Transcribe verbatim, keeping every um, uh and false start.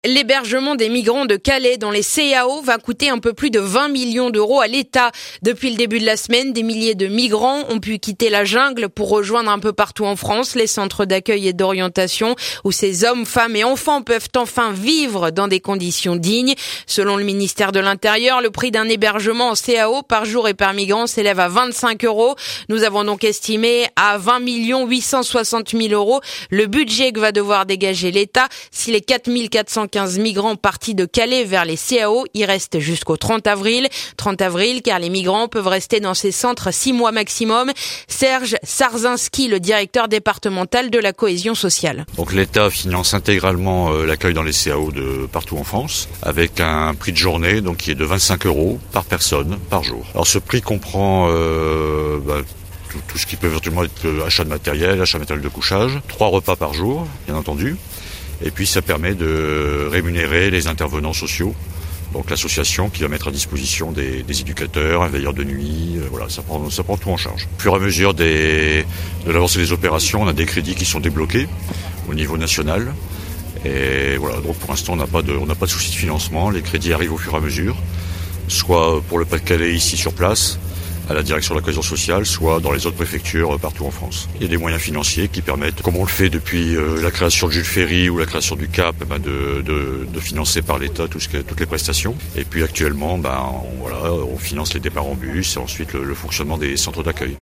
L'hébergement des migrants de Calais dans les C A O va coûter un peu plus de vingt millions d'euros à l'État. Depuis le début de la semaine, des milliers de migrants ont pu quitter la jungle pour rejoindre un peu partout en France les centres d'accueil et d'orientation où ces hommes, femmes et enfants peuvent enfin vivre dans des conditions dignes. Selon le ministère de l'Intérieur, le prix d'un hébergement en C A O par jour et par migrant s'élève à vingt-cinq euros. Nous avons donc estimé à vingt millions huit cent soixante mille euros le budget que va devoir dégager l'État si les quatre mille quatre cent quinze migrants partis de Calais vers les C A O y restent jusqu'au trente avril. trente avril, car les migrants peuvent rester dans ces centres six mois maximum. Serge Sarzinski, le directeur départemental de la cohésion sociale. Donc l'État finance intégralement euh, l'accueil dans les C A O de partout en France, avec un prix de journée donc qui est de vingt-cinq euros par personne par jour. Alors ce prix comprend euh, bah, tout, tout ce qui peut éventuellement être achat de matériel, achat de matériel de couchage, trois repas par jour, bien entendu. Et puis ça permet de rémunérer les intervenants sociaux. Donc l'association qui va mettre à disposition des, des éducateurs, un veilleur de nuit, euh, voilà, ça prend, ça prend tout en charge. Au fur et à mesure des, de l'avancée des opérations, on a des crédits qui sont débloqués au niveau national. Et voilà, donc pour l'instant on n'a pas de, on n'a pas de souci de financement. Les crédits arrivent au fur et à mesure, soit pour le Pas-de-Calais ici sur place, à la direction de la cohésion sociale, soit dans les autres préfectures partout en France. Il y a des moyens financiers qui permettent, comme on le fait depuis euh, la création de Jules Ferry ou la création du C A P, eh ben de, de, de financer par l'État tout ce que, toutes les prestations. Et puis actuellement, ben, on, voilà, on finance les départs en bus et ensuite le, le fonctionnement des centres d'accueil.